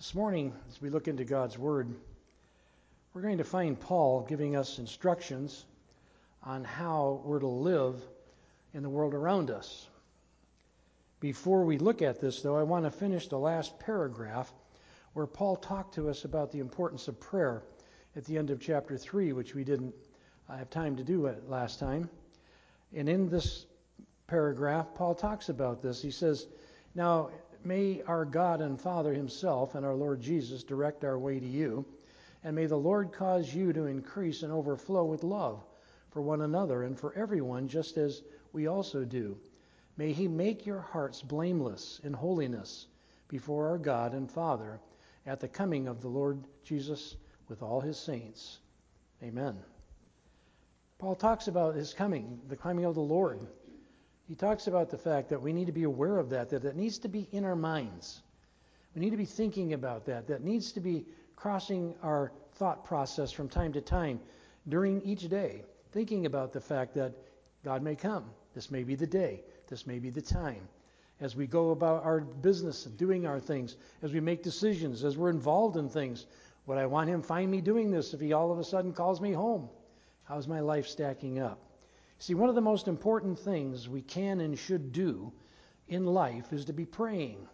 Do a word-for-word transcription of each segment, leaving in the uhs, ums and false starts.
This morning, as we look into God's Word, we're going to find Paul giving us instructions on how we're to live in the world around us. Before we look at this, though, I want to finish the last paragraph where Paul talked to us about the importance of prayer at the end of chapter three, which we didn't have time to do last time. And in this paragraph, Paul talks about this. He says, "Now may our God and Father himself and our Lord Jesus direct our way to you, and may the Lord cause you to increase and overflow with love for one another and for everyone, just as we also do. May he make your hearts blameless in holiness before our God and Father at the coming of the Lord Jesus with all his saints. Amen." Paul talks about his coming, the coming of the Lord. He talks about the fact that we need to be aware of that, that it needs to be in our minds. We need to be thinking about that. That needs to be crossing our thought process from time to time during each day, thinking about the fact that God may come. This may be the day. This may be the time. As we go about our business and doing our things, as we make decisions, as we're involved in things, would I want him to find me doing this if he all of a sudden calls me home? How's my life stacking up? See, one of the most important things we can and should do in life is to be praying.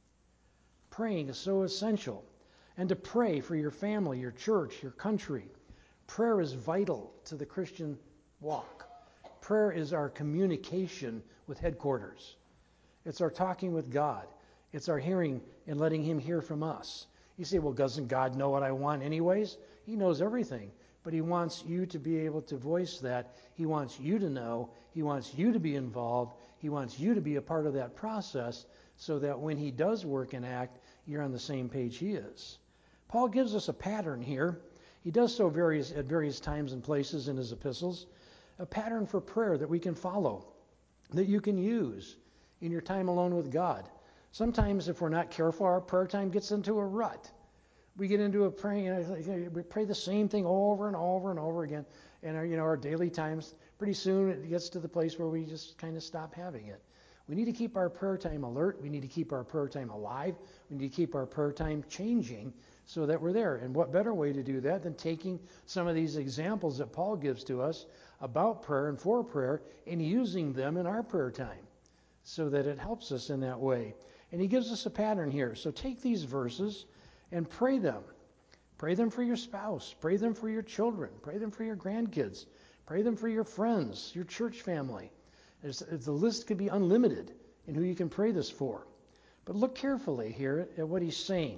Praying is so essential. And to pray for your family, your church, your country. Prayer is vital to the Christian walk. Prayer is our communication with headquarters. It's our talking with God. It's our hearing and letting him hear from us. You say, well, doesn't God know what I want anyways? He knows everything. But he wants you to be able to voice that. He wants you to know. He wants you to be involved. He wants you to be a part of that process so that when he does work and act, you're on the same page he is. Paul gives us a pattern here. He does so various, at various times and places in his epistles. A pattern for prayer that we can follow, that you can use in your time alone with God. Sometimes if we're not careful, our prayer time gets into a rut. We get into a praying, we pray the same thing over and over and over again. And our, you know, our daily times, pretty soon it gets to the place where we just kind of stop having it. We need to keep our prayer time alert. We need to keep our prayer time alive. We need to keep our prayer time changing so that we're there. And what better way to do that than taking some of these examples that Paul gives to us about prayer and for prayer and using them in our prayer time so that it helps us in that way. And he gives us a pattern here. So take these verses and pray them. Pray them for your spouse. Pray them for your children. Pray them for your grandkids. Pray them for your friends, your church family. There's, the list could be unlimited in who you can pray this for. But look carefully here at what he's saying.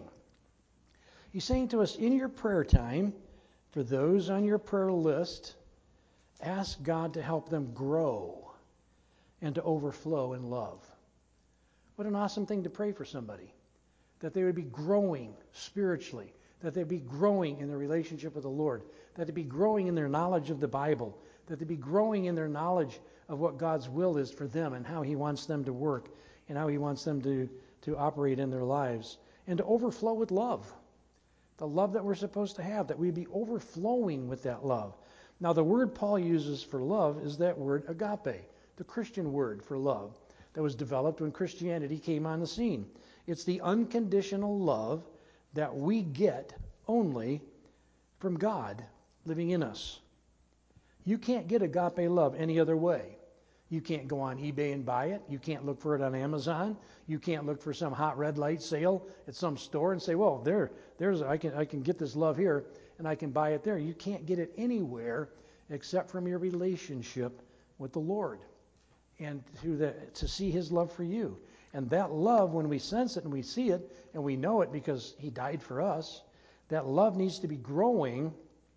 He's saying to us, in your prayer time, for those on your prayer list, ask God to help them grow and to overflow in love. What an awesome thing to pray for somebody. That they would be growing spiritually, that they'd be growing in their relationship with the Lord, that they'd be growing in their knowledge of the Bible, that they'd be growing in their knowledge of what God's will is for them and how he wants them to work and how he wants them to, to operate in their lives, and to overflow with love, the love that we're supposed to have, that we'd be overflowing with that love. Now, the word Paul uses for love is that word agape, the Christian word for love that was developed when Christianity came on the scene. It's the unconditional love that we get only from God living in us. You can't get agape love any other way. You can't go on eBay and buy it. You can't look for it on Amazon. You can't look for some hot red light sale at some store and say, well, there, there's I can I can get this love here and I can buy it there. You can't get it anywhere except from your relationship with the Lord and to, the, to see his love for you. And that love, when we sense it and we see it and we know it because he died for us, that love needs to be growing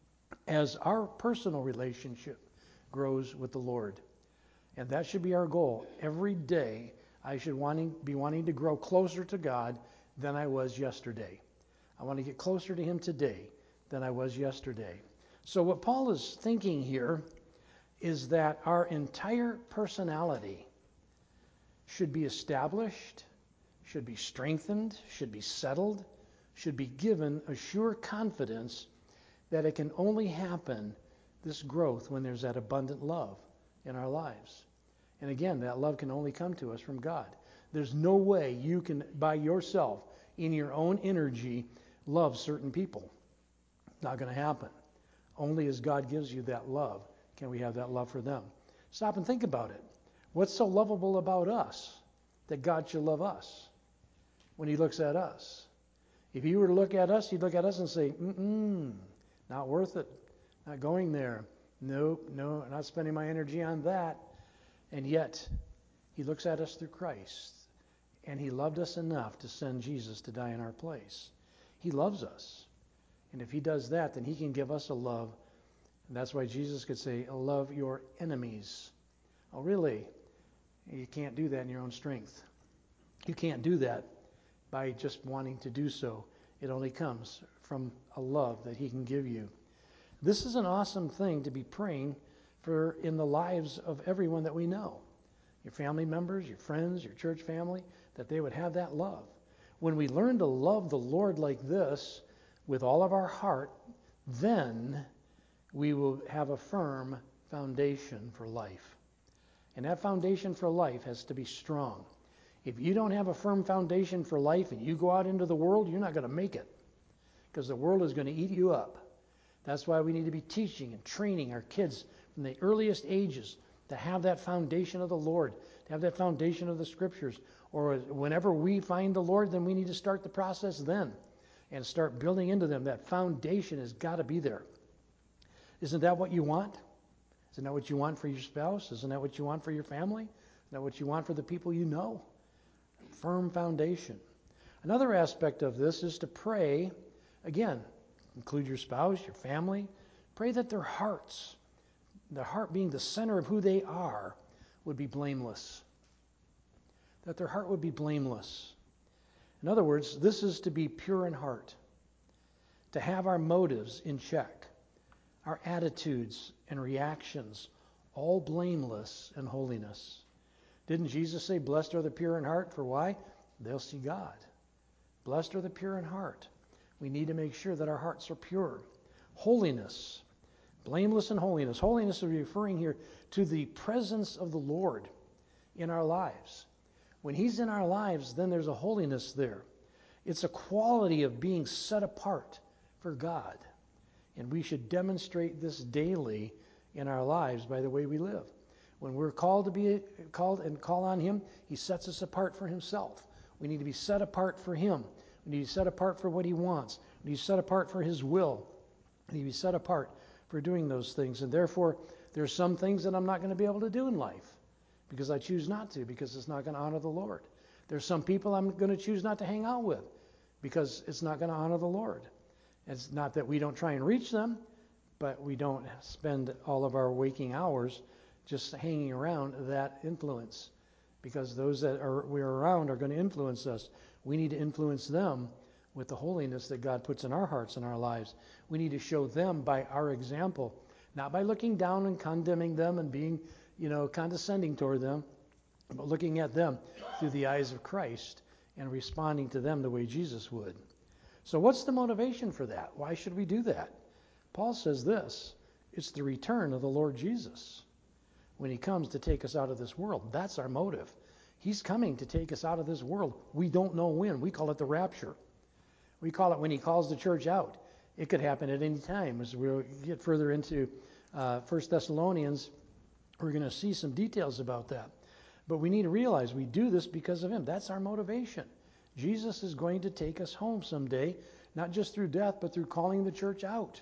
as our personal relationship grows with the Lord. And that should be our goal. Every day I should wanting, be wanting to grow closer to God than I was yesterday. I want to get closer to him today than I was yesterday. So what Paul is thinking here is that our entire personality should be established, should be strengthened, should be settled, should be given a sure confidence that it can only happen, this growth, when there's that abundant love in our lives. And again, that love can only come to us from God. There's no way you can, by yourself, in your own energy, love certain people. Not going to happen. Only as God gives you that love can we have that love for them. Stop and think about it. What's so lovable about us that God should love us when he looks at us? If he were to look at us, he'd look at us and say, mm-mm, not worth it. Not going there. Nope, no, not spending my energy on that. And yet, he looks at us through Christ. And he loved us enough to send Jesus to die in our place. He loves us. And if he does that, then he can give us a love. And that's why Jesus could say, love your enemies. Oh, really? You can't do that in your own strength. You can't do that by just wanting to do so. It only comes from a love that he can give you. This is an awesome thing to be praying for in the lives of everyone that we know. Your family members, your friends, your church family, that they would have that love. When we learn to love the Lord like this with all of our heart, then we will have a firm foundation for life. And that foundation for life has to be strong. If you don't have a firm foundation for life and you go out into the world, you're not going to make it, because the world is going to eat you up. That's why we need to be teaching and training our kids from the earliest ages to have that foundation of the Lord, to have that foundation of the Scriptures. Or whenever we find the Lord, then we need to start the process then and start building into them. That foundation has got to be there. Isn't that what you want? Isn't that what you want for your spouse? Isn't that what you want for your family? Isn't that what you want for the people you know? Firm foundation. Another aspect of this is to pray, again, include your spouse, your family. Pray that their hearts, their heart being the center of who they are, would be blameless. That their heart would be blameless. In other words, this is to be pure in heart. To have our motives in check. Our attitudes and reactions all blameless in holiness. Didn't Jesus say, blessed are the pure in heart? For why? They'll see God. Blessed are the pure in heart. We need to make sure that our hearts are pure. Holiness. Blameless in holiness. Holiness is referring here to the presence of the Lord in our lives. When he's in our lives, then there's a holiness there. It's a quality of being set apart for God. And we should demonstrate this daily in our lives by the way we live. When we're called to be called and call on him, he sets us apart for himself. We need to be set apart for him. We need to be set apart for what he wants. We need to be set apart for his will. We need to be set apart for doing those things. And therefore, there's some things that I'm not going to be able to do in life because I choose not to, because it's not going to honor the Lord. There's some people I'm going to choose not to hang out with because it's not going to honor the Lord. It's not that we don't try and reach them, but we don't spend all of our waking hours just hanging around that influence, because those that are we're around are going to influence us. We need to influence them with the holiness that God puts in our hearts and our lives. We need to show them by our example, not by looking down and condemning them and being, you know, condescending toward them, but looking at them through the eyes of Christ and responding to them the way Jesus would. So what's the motivation for that? Why should we do that? Paul says this, it's the return of the Lord Jesus. When he comes to take us out of this world, that's our motive. He's coming to take us out of this world. We don't know when. We call it the rapture. We call it when he calls the church out. It could happen at any time. As we get further into uh, First Thessalonians, we're going to see some details about that. But we need to realize we do this because of him. That's our motivation. Jesus is going to take us home someday, not just through death, but through calling the church out.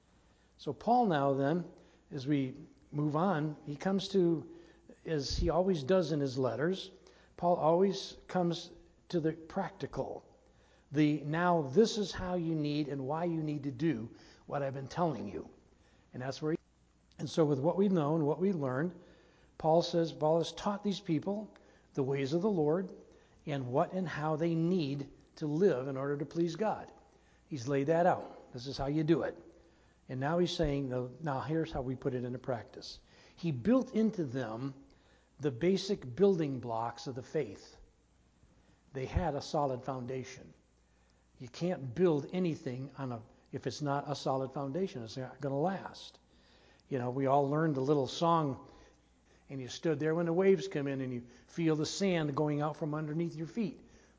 So Paul now then, as we move on, he comes to, as he always does in his letters, Paul always comes to the practical. The now this is how you need and why you need to do what I've been telling you. And that's where he, and so with what we know and what we learned, Paul says, Paul has taught these people the ways of the Lord and what and how they need to live in order to please God. He's laid that out. This is how you do it. And now he's saying, now here's how we put it into practice. He built into them the basic building blocks of the faith. They had a solid foundation. You can't build anything on a if it's not a solid foundation. It's not going to last. You know, we all learned a little song, and you stood there when the waves come in and you feel the sand going out from underneath your feet.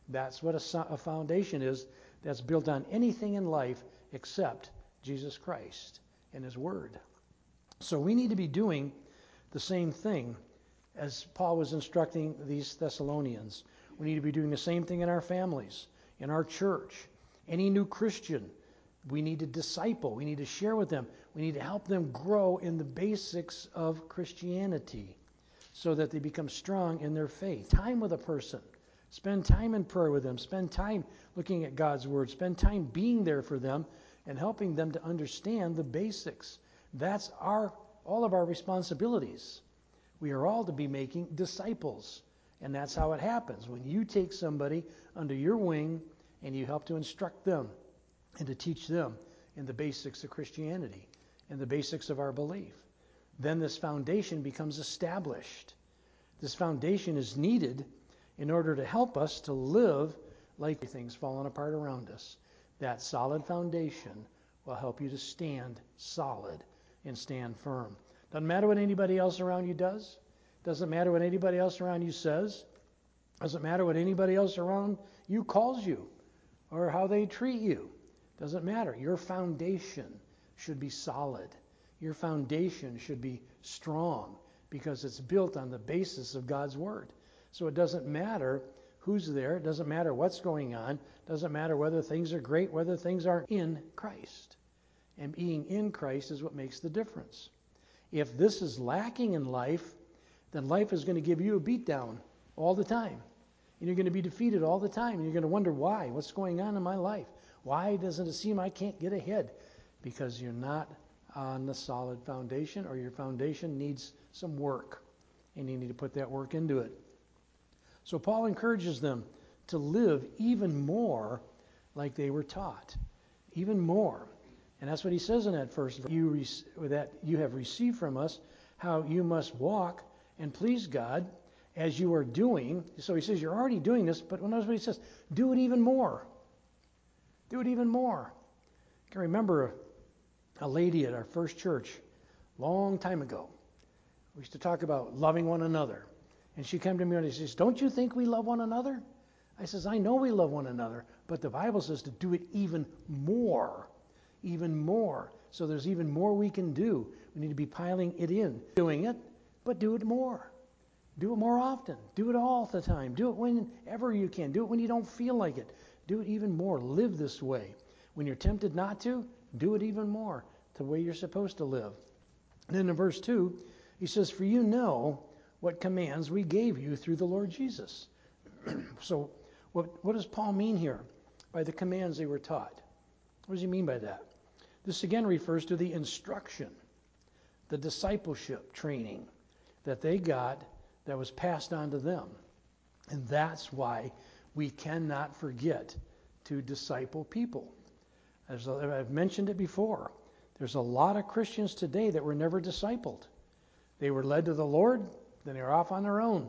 That's what a, a foundation is that's built on anything in life except Jesus Christ and His Word. So we need to be doing the same thing as Paul was instructing these Thessalonians. We need to be doing the same thing in our families, in our church. Any new Christian, we need to disciple. We need to share with them. We need to help them grow in the basics of Christianity so that they become strong in their faith. Time with a person. Spend time in prayer with them. Spend time looking at God's Word. Spend time being there for them and helping them to understand the basics. That's our all of our responsibilities. We are all to be making disciples. And that's how it happens. When you take somebody under your wing and you help to instruct them and to teach them in the basics of Christianity and the basics of our belief, then this foundation becomes established. This foundation is needed in order to help us to live like things falling apart around us. That solid foundation will help you to stand solid and stand firm. Doesn't matter what anybody else around you does. Doesn't matter what anybody else around you says. Doesn't matter what anybody else around you calls you or how they treat you. Doesn't matter. Your foundation should be solid. Your foundation should be strong because it's built on the basis of God's Word. So it doesn't matter who's there. It doesn't matter what's going on. It doesn't matter whether things are great, whether things aren't in Christ. And being in Christ is what makes the difference. If this is lacking in life, then life is going to give you a beatdown all the time. And you're going to be defeated all the time. And you're going to wonder why. What's going on in my life? Why doesn't it seem I can't get ahead? Because you're not on the solid foundation, or your foundation needs some work. And you need to put that work into it. So Paul encourages them to live even more like they were taught. Even more. And that's what he says in that first verse. You rec- that you have received from us how you must walk and please God as you are doing. So he says you're already doing this, but notice what he says. Do it even more. Do it even more. I can remember a, a lady at our first church long time ago. We used to talk about loving one another. And she came to me and she says, don't you think we love one another? I says, I know we love one another, but the Bible says to do it even more. Even more. So there's even more we can do. We need to be piling it in. Doing it, but do it more. Do it more often. Do it all the time. Do it whenever you can. Do it when you don't feel like it. Do it even more. Live this way. When you're tempted not to, do it even more. The way you're supposed to live. And then in verse two, he says, for you know what commands we gave you through the Lord Jesus. So what, what does Paul mean here by the commands they were taught? What does he mean by that? This again refers to the instruction, the discipleship training that they got that was passed on to them. And that's why we cannot forget to disciple people. As I've mentioned it before, there's a lot of Christians today that were never discipled. They were led to the Lord, then they were off on their own.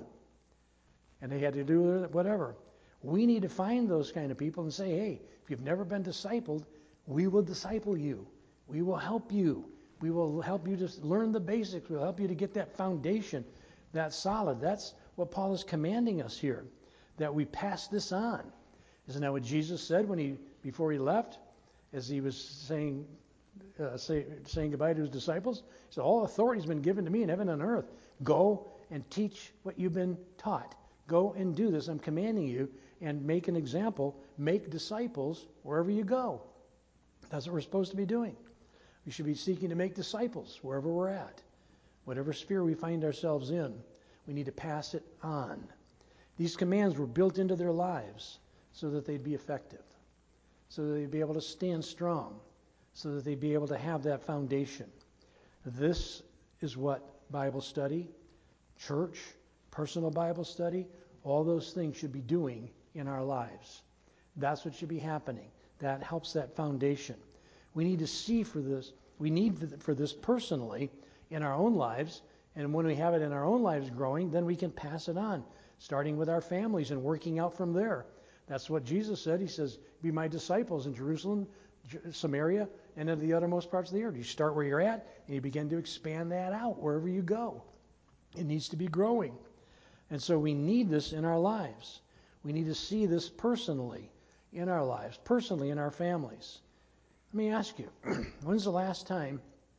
And they had to do whatever. We need to find those kind of people and say, hey, if you've never been discipled, we will disciple you. We will help you. We will help you to learn the basics. We'll help you to get that foundation, that solid. That's what Paul is commanding us here, that we pass this on. Isn't that what Jesus said when he before he left, as he was saying uh, say, saying goodbye to his disciples? He said, all authority has been given to me in heaven and earth. Go and teach what you've been taught. Go and do this. I'm commanding you, and make an example. Make disciples wherever you go. That's what we're supposed to be doing. We should be seeking to make disciples wherever we're at. Whatever sphere we find ourselves in, we need to pass it on. These commands were built into their lives so that they'd be effective, so that they'd be able to stand strong, so that they'd be able to have that foundation. This is what Bible study, church, personal Bible study, all those things should be doing in our lives. That's what should be happening. That helps that foundation. We need to see for this. We need for this personally in our own lives. And when we have it in our own lives growing, then we can pass it on, starting with our families and working out from there. That's what Jesus said. He says, be my disciples in Jerusalem, Samaria, and in the uttermost parts of the earth. You start where you're at, and you begin to expand that out wherever you go. It needs to be growing. And so we need this in our lives. We need to see this personally in our lives, personally in our families. Let me ask you, when's the last time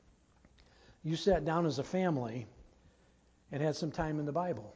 you sat down as a family and had some time in the Bible?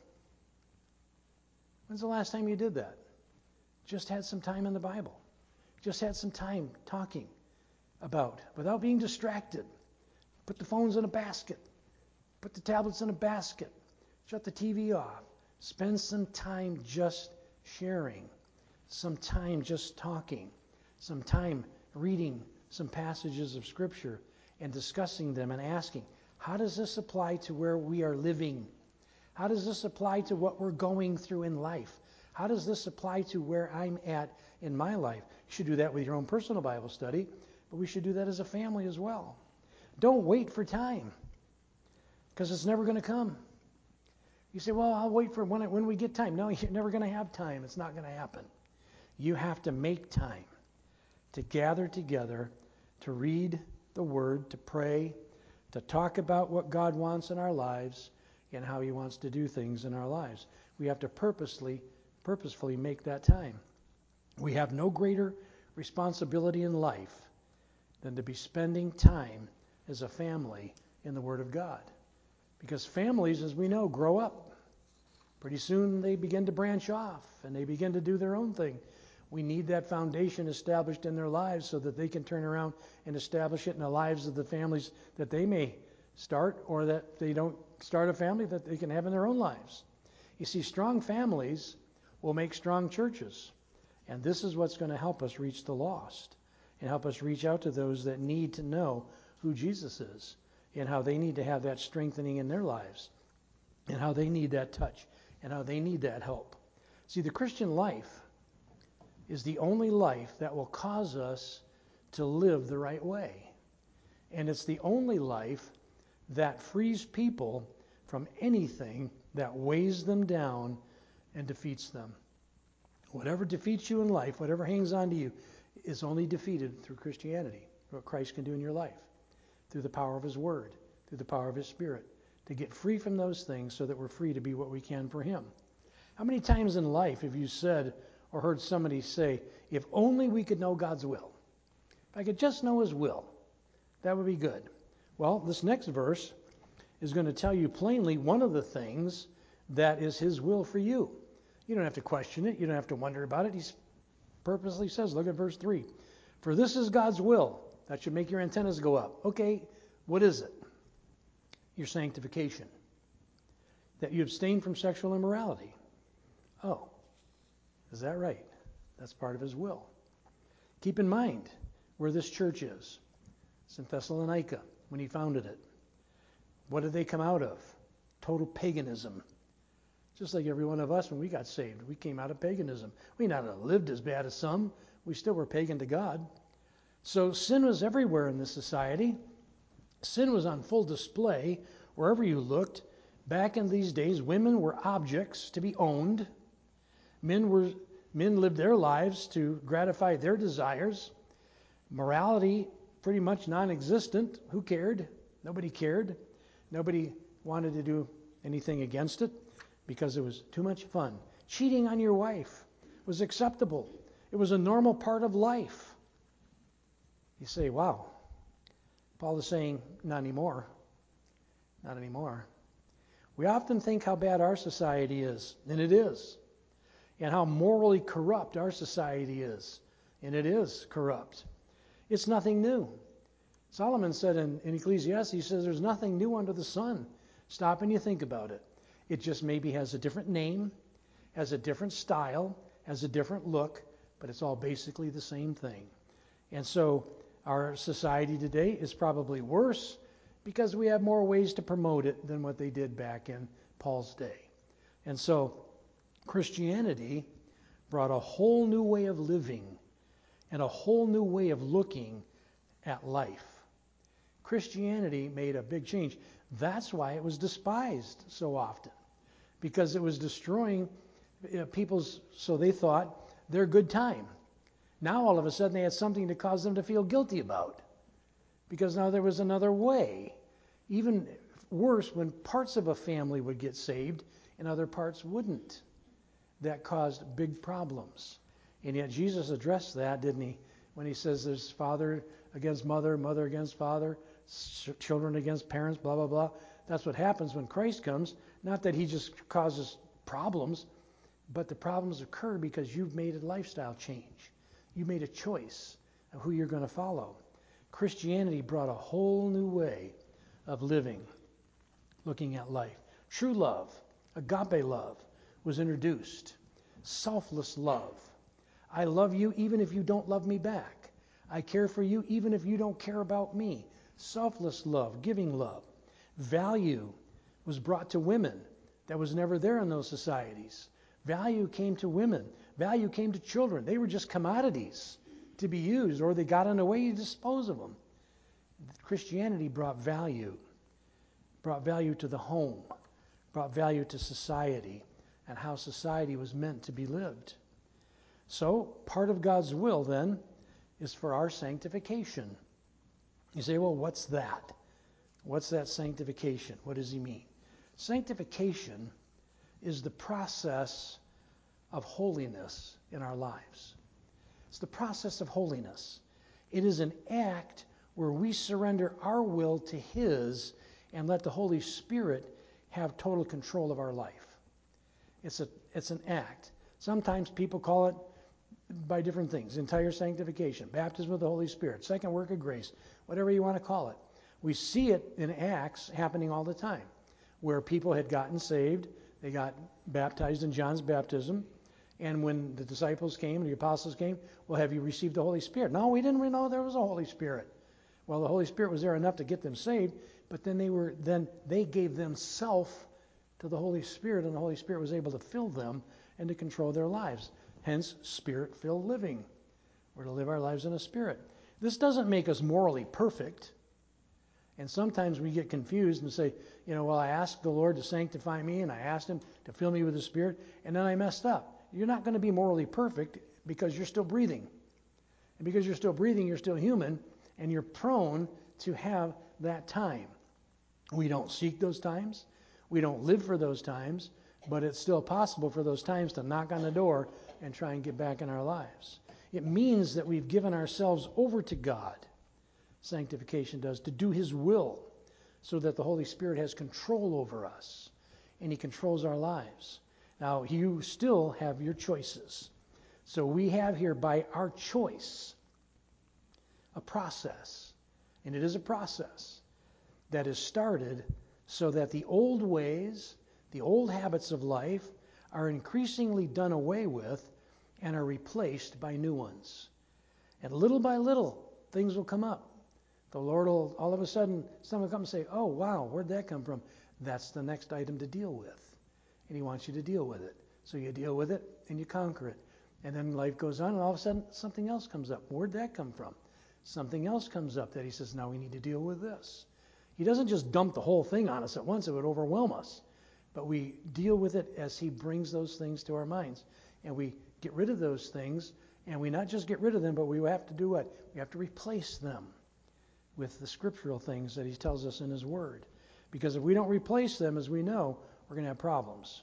When's the last time you did that? Just had some time in the Bible. Just had some time talking about, without being distracted. Put the phones in a basket. Put the tablets in a basket. Shut the T V off. Spend some time just sharing. Some time just talking. Some time reading some passages of Scripture and discussing them and asking, how does this apply to where we are living? How does this apply to what we're going through in life? How does this apply to where I'm at in my life? You should do that with your own personal Bible study, but we should do that as a family as well. Don't wait for time, because it's never going to come. You say, well, I'll wait for when, it, when we get time. No, you're never going to have time. It's not going to happen. You have to make time to gather together, to read the Word, to pray, to talk about what God wants in our lives and how He wants to do things in our lives. We have to purposely, purposefully make that time. We have no greater responsibility in life than to be spending time as a family in the Word of God. Because families, as we know, grow up. Pretty soon they begin to branch off and they begin to do their own thing. We need that foundation established in their lives so that they can turn around and establish it in the lives of the families that they may start, or that they don't start a family that they can have in their own lives. You see, strong families will make strong churches. And this is what's going to help us reach the lost and help us reach out to those that need to know who Jesus is and how they need to have that strengthening in their lives and how they need that touch and how they need that help. See, the Christian life is the only life that will cause us to live the right way. And it's the only life that frees people from anything that weighs them down and defeats them. Whatever defeats you in life, whatever hangs on to you, is only defeated through Christianity, what Christ can do in your life, through the power of His Word, through the power of His Spirit, to get free from those things so that we're free to be what we can for Him. How many times in life have you said or heard somebody say, if only we could know God's will? If I could just know His will, that would be good. Well, this next verse is going to tell you plainly one of the things that is His will for you. You don't have to question it. You don't have to wonder about it. He purposely says, look at verse three. For this is God's will. That should make your antennas go up. Okay, what is it? Your sanctification. That you abstain from sexual immorality. Oh, is that right? That's part of His will. Keep in mind where this church is. It's in Thessalonica when He founded it. What did they come out of? Total paganism. Just like every one of us when we got saved. We came out of paganism. We not have lived as bad as some. We still were pagan to God. So sin was everywhere in this society. Sin was on full display wherever you looked. Back in these days, women were objects to be owned. Men were men lived their lives to gratify their desires. Morality pretty much non-existent. Who cared? Nobody cared. Nobody wanted to do anything against it because it was too much fun. Cheating on your wife was acceptable. It was a normal part of life. You say, wow, Paul is saying, not anymore. Not anymore. We often think how bad our society is, and it is. And how morally corrupt our society is, and it is corrupt. It's nothing new. Solomon said in, in Ecclesiastes, he says, there's nothing new under the sun. Stop and you think about it. It just maybe has a different name, has a different style, has a different look, but it's all basically the same thing. And so our society today is probably worse because we have more ways to promote it than what they did back in Paul's day. And so Christianity brought a whole new way of living and a whole new way of looking at life. Christianity made a big change. That's why it was despised so often, because it was destroying people's, so they thought, their good time. Now all of a sudden they had something to cause them to feel guilty about, because now there was another way. Even worse, when parts of a family would get saved and other parts wouldn't. that caused big problems. And yet Jesus addressed that, didn't he? When he says there's father against mother, mother against father, children against parents, blah, blah, blah. That's what happens when Christ comes. Not that he just causes problems, but the problems occur because you've made a lifestyle change. You made a choice of who you're going to follow. Christianity brought a whole new way of living, looking at life. True love, agape love, was introduced. Selfless love. I love you even if you don't love me back. I care for you even if you don't care about me. Selfless love, giving love. Value was brought to women. That was never there in those societies. Value came to women. Value came to children. They were just commodities to be used, or they got in a way to dispose of them. Christianity brought value. Brought value to the home. Brought value to society and how society was meant to be lived. So, part of God's will, then, is for our sanctification. You say, well, what's that? What's that sanctification? What does he mean? Sanctification is the process of holiness in our lives. It's the process of holiness. It is an act where we surrender our will to his and let the Holy Spirit have total control of our life. It's a it's an act. Sometimes people call it by different things. Entire sanctification, baptism of the Holy Spirit, second work of grace, whatever you want to call it. We see it in Acts happening all the time, where people had gotten saved, they got baptized in John's baptism, and when the disciples came, the apostles came, well, have you received the Holy Spirit? No, we didn't know there was a Holy Spirit. Well, the Holy Spirit was there enough to get them saved, but then they were then they gave themselves to the Holy Spirit, and the Holy Spirit was able to fill them and to control their lives. Hence, Spirit-filled living. We're to live our lives in a Spirit. This doesn't make us morally perfect. And sometimes we get confused and say, you know, well, I asked the Lord to sanctify me, and I asked him to fill me with the Spirit, and then I messed up. You're not going to be morally perfect because you're still breathing. And because you're still breathing, you're still human, and you're prone to have that time. We don't seek those times. We don't live for those times, but it's still possible for those times to knock on the door and try and get back in our lives. It means that we've given ourselves over to God, sanctification does, to do his will, so that the Holy Spirit has control over us, and he controls our lives. Now, you still have your choices. So we have here, by our choice, a process, and it is a process that is started so that the old ways, the old habits of life are increasingly done away with and are replaced by new ones. And little by little, things will come up. The Lord will, all of a sudden, someone will come and say, oh, wow, where'd that come from? That's the next item to deal with. And he wants you to deal with it. So you deal with it and you conquer it. And then life goes on, and all of a sudden, something else comes up. Where'd that come from? Something else comes up that he says, now we need to deal with this. He doesn't just dump the whole thing on us at once. It would overwhelm us. But we deal with it as he brings those things to our minds. And we get rid of those things. And we not just get rid of them, but we have to do what? We have to replace them with the scriptural things that he tells us in his word. Because if we don't replace them, as we know, we're going to have problems.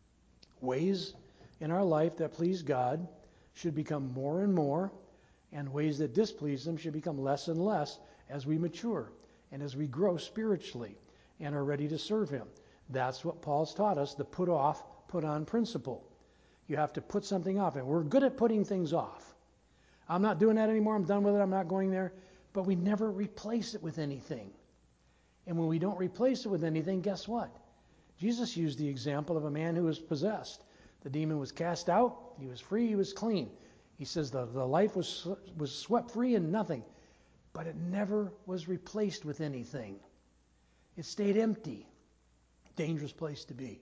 Ways in our life that please God should become more and more, and ways that displease him should become less and less as we mature and as we grow spiritually and are ready to serve him. That's what Paul's taught us, the put off, put on principle. You have to put something off, and we're good at putting things off. I'm not doing that anymore. I'm done with it. I'm not going there. But we never replace it with anything. And when we don't replace it with anything, guess what? Jesus used the example of a man who was possessed. The demon was cast out. He was free. He was clean. He says the, the life was, was swept free and nothing. But it never was replaced with anything. It stayed empty. Dangerous place to be.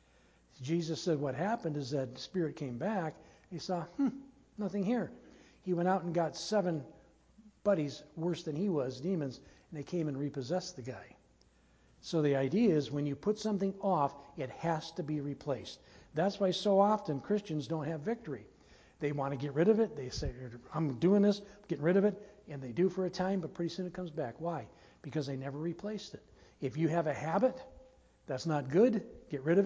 Jesus said what happened is that the spirit came back. He saw, hmm, nothing here. He went out and got seven buddies worse than he was, demons, and they came and repossessed the guy. So the idea is when you put something off, it has to be replaced. That's why so often Christians don't have victory. They want to get rid of it. They say, I'm doing this, I'm getting rid of it, and they do for a time, but pretty soon it comes back. Why? Because they never replaced it. If you have a habit that's not good, get rid of it,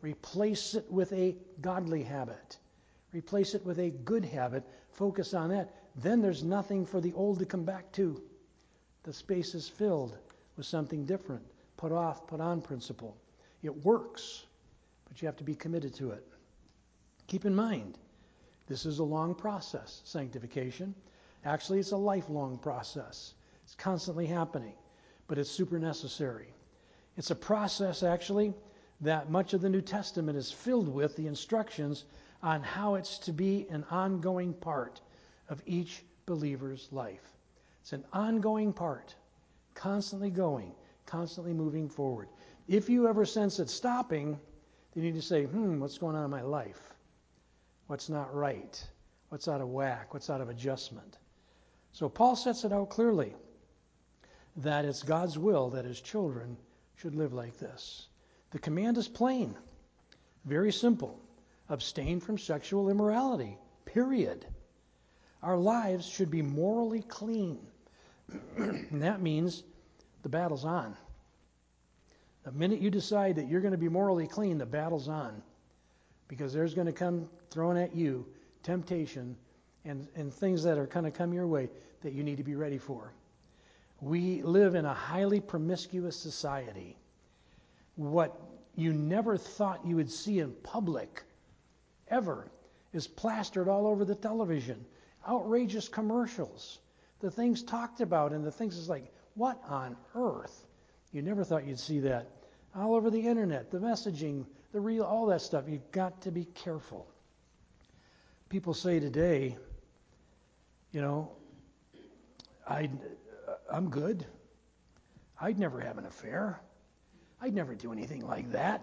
Replace it with a godly habit. Replace it with a good habit. Focus on that. Then there's nothing for the old to come back to. The space is filled with something different. Put off, put on principle. It works, but you have to be committed to it. Keep in mind, this is a long process, sanctification. Actually, it's a lifelong process. It's constantly happening, but it's super necessary. It's a process, actually, that much of the New Testament is filled with the instructions on how it's to be an ongoing part of each believer's life. It's an ongoing part, constantly going, constantly moving forward. If you ever sense it stopping, you need to say, hmm, what's going on in my life? What's not right? What's out of whack? What's out of adjustment? So Paul sets it out clearly that it's God's will that his children should live like this. The command is plain, very simple. Abstain from sexual immorality, period. Our lives should be morally clean. And that means the battle's on. The minute you decide that you're going to be morally clean, the battle's on. Because there's going to come thrown at you temptation and, and things that are going to come your way that you need to be ready for. We live in a highly promiscuous society. What you never thought you would see in public ever is plastered all over the television. Outrageous commercials. The things talked about and the things is like, what on earth? You never thought you'd see that. All over the internet, the messaging, the real, all that stuff. You've got to be careful. People say today, you know, I'd, I'm good. I'd never have an affair. I'd never do anything like that.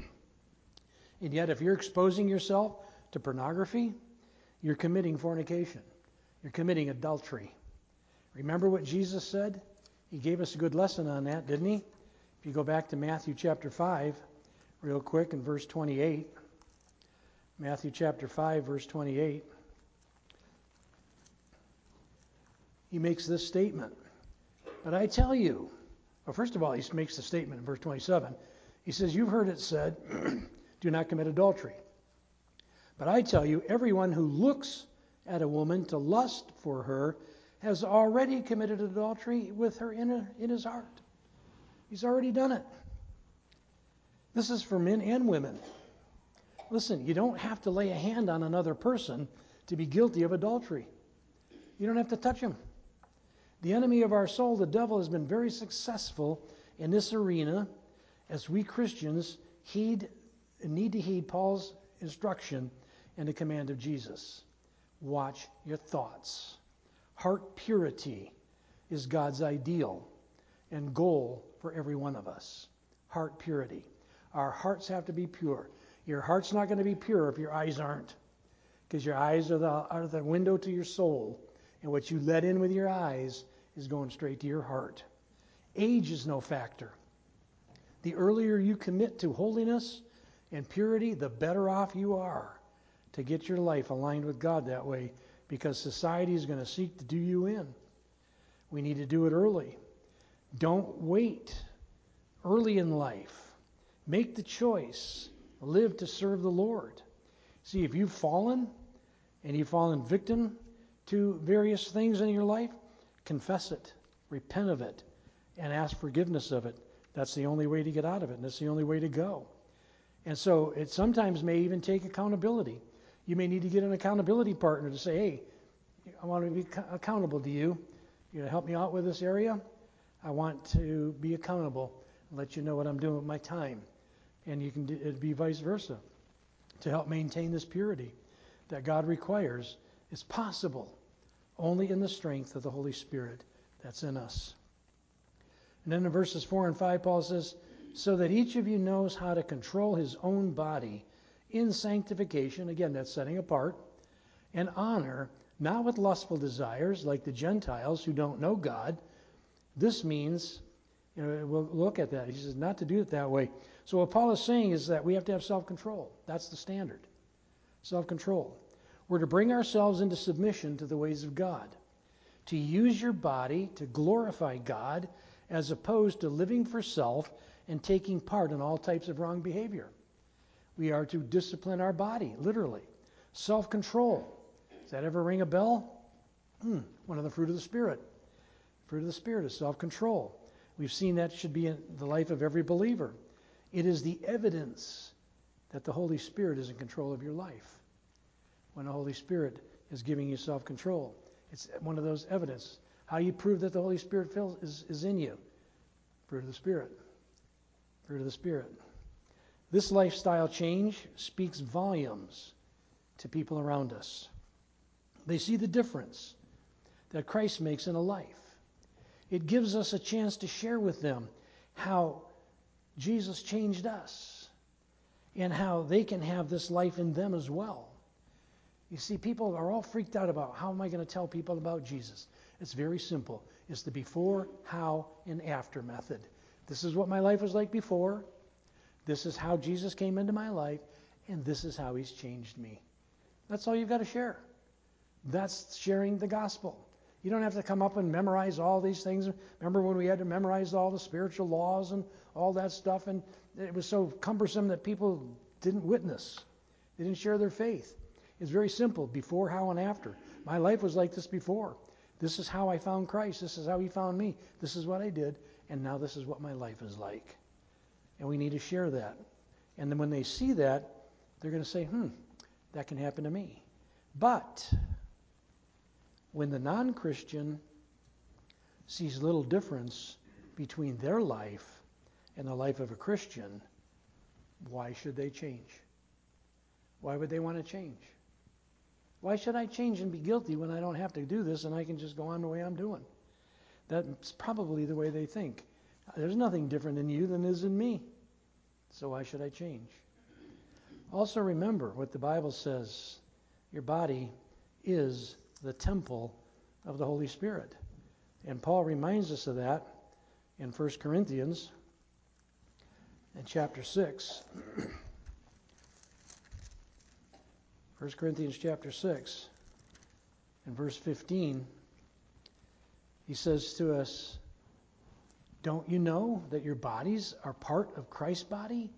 And yet, if you're exposing yourself to pornography, you're committing fornication. You're committing adultery. Remember what Jesus said? He gave us a good lesson on that, didn't he? If you go back to Matthew chapter five, real quick, in verse twenty-eight. Matthew chapter five, verse twenty-eight. He makes this statement. But I tell you, well, first of all, he makes the statement in verse twenty-seven. He says, you've heard it said, do not commit adultery. But I tell you, everyone who looks at a woman to lust for her has already committed adultery with her in, a, in his heart. He's already done it. This is for men and women. Listen, you don't have to lay a hand on another person to be guilty of adultery. You don't have to touch him. The enemy of our soul, the devil, has been very successful in this arena as we Christians heed need to heed Paul's instruction and the command of Jesus. Watch your thoughts. Heart purity is God's ideal and goal for every one of us. Heart purity. Our hearts have to be pure. Your heart's not going to be pure if your eyes aren't, because your eyes are the, are the window to your soul. And what you let in with your eyes is going straight to your heart. Age is no factor. The earlier you commit to holiness and purity, the better off you are to get your life aligned with God that way, because society is going to seek to do you in. We need to do it early. Don't wait. Early in life, make the choice. Live to serve the Lord. See, if you've fallen and you've fallen victim to various things in your life, confess it, repent of it, and ask forgiveness of it. That's the only way to get out of it, and that's the only way to go. And so it sometimes may even take accountability. You may need to get an accountability partner to say, hey, I want to be accountable to you. You're going to help me out with this area? I want to be accountable and let you know what I'm doing with my time. And you can do, it'd be vice versa to help maintain this purity that God requires. Is possible only in the strength of the Holy Spirit that's in us. And then in verses four and five, Paul says, so that each of you knows how to control his own body in sanctification, again, that's setting apart, and honor, not with lustful desires like the Gentiles who don't know God. This means, you know, we'll look at that. He says not to do it that way. So what Paul is saying is that we have to have self-control. That's the standard. Self-control. We're to bring ourselves into submission to the ways of God, to use your body to glorify God as opposed to living for self and taking part in all types of wrong behavior. We are to discipline our body, literally. Self-control. Does that ever ring a bell? Hmm, one of the fruit of the Spirit. Fruit of the Spirit is self-control. We've seen that should be in the life of every believer. It is the evidence that the Holy Spirit is in control of your life. When the Holy Spirit is giving you self-control. It's one of those evidence. How you prove that the Holy Spirit fills, is, is in you? Fruit of the Spirit. Fruit of the Spirit. This lifestyle change speaks volumes to people around us. They see the difference that Christ makes in a life. It gives us a chance to share with them how Jesus changed us and how they can have this life in them as well. You see, people are all freaked out about how am I going to tell people about Jesus? It's very simple. It's the before, how, and after method. This is what my life was like before. This is how Jesus came into my life, and this is how he's changed me. That's all you've got to share. That's sharing the gospel. You don't have to come up and memorize all these things. Remember when we had to memorize all the spiritual laws and all that stuff, and it was so cumbersome that people didn't witness. They didn't share their faith. It's very simple, before, how, and after. My life was like this before. This is how I found Christ. This is how he found me. This is what I did, and now this is what my life is like. And we need to share that. And then when they see that, they're going to say, hmm, that can happen to me. But when the non-Christian sees little difference between their life and the life of a Christian, why should they change? Why would they want to change? Why should I change and be guilty when I don't have to do this and I can just go on the way I'm doing? That's probably the way they think. There's nothing different in you than is in me. So why should I change? Also remember what the Bible says. Your body is the temple of the Holy Spirit. And Paul reminds us of that in First Corinthians in chapter six. First Corinthians chapter six and verse fifteen. He says to us, don't you know that your bodies are part of Christ's body?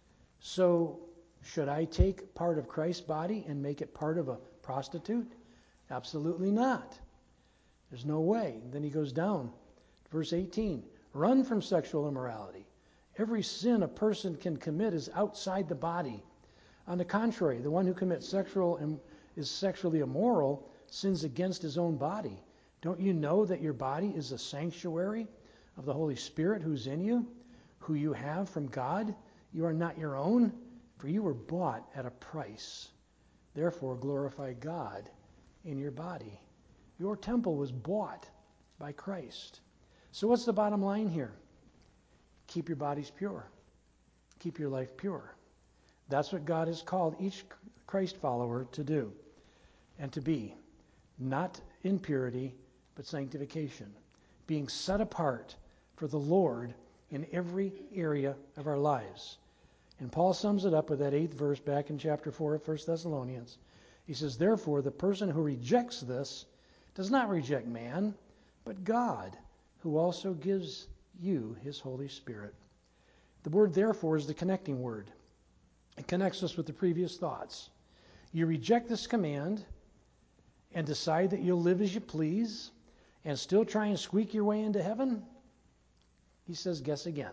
So should I take part of Christ's body and make it part of a prostitute? Absolutely not. There's no way. Then he goes down to verse eighteen. Run from sexual immorality. Every sin a person can commit is outside the body. On the contrary, the one who commits sexual im- is sexually immoral sins against his own body. Don't you know that your body is a sanctuary of the Holy Spirit who's in you, who you have from God? You are not your own, for you were bought at a price. Therefore, glorify God in your body. Your temple was bought by Christ. So what's the bottom line here? Keep your bodies pure. Keep your life pure. That's what God has called each Christ follower to do and to be. Not in purity, but sanctification. Being set apart for the Lord in every area of our lives. And Paul sums it up with that eighth verse back in chapter four of First Thessalonians. He says, therefore, the person who rejects this does not reject man, but God, who also gives you his Holy Spirit. The word therefore is the connecting word. It connects us with the previous thoughts. You reject this command and decide that you'll live as you please and still try and squeak your way into heaven? He says, guess again.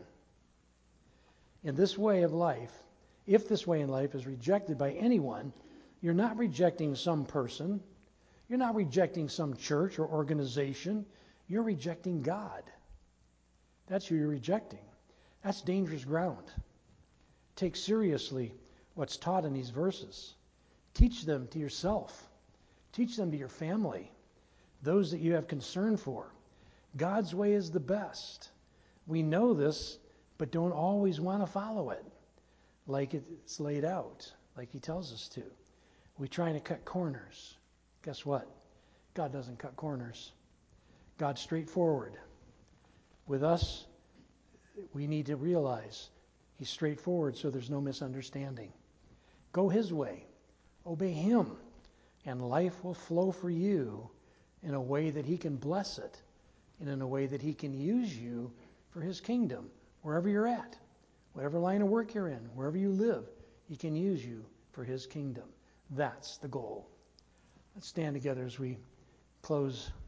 In this way of life, if this way in life is rejected by anyone, you're not rejecting some person. You're not rejecting some church or organization. You're rejecting God. That's who you're rejecting. That's dangerous ground. Take seriously what's taught in these verses. Teach them to yourself. Teach them to your family, those that you have concern for. God's way is the best. We know this, but don't always want to follow it like it's laid out, like he tells us to. We're trying to cut corners. Guess what? God doesn't cut corners. God's straightforward. With us, we need to realize he's straightforward so there's no misunderstanding. Go his way. Obey him. And life will flow for you in a way that he can bless it and in a way that he can use you for his kingdom, wherever you're at, whatever line of work you're in, wherever you live. He can use you for His kingdom. That's the goal. Let's stand together as we close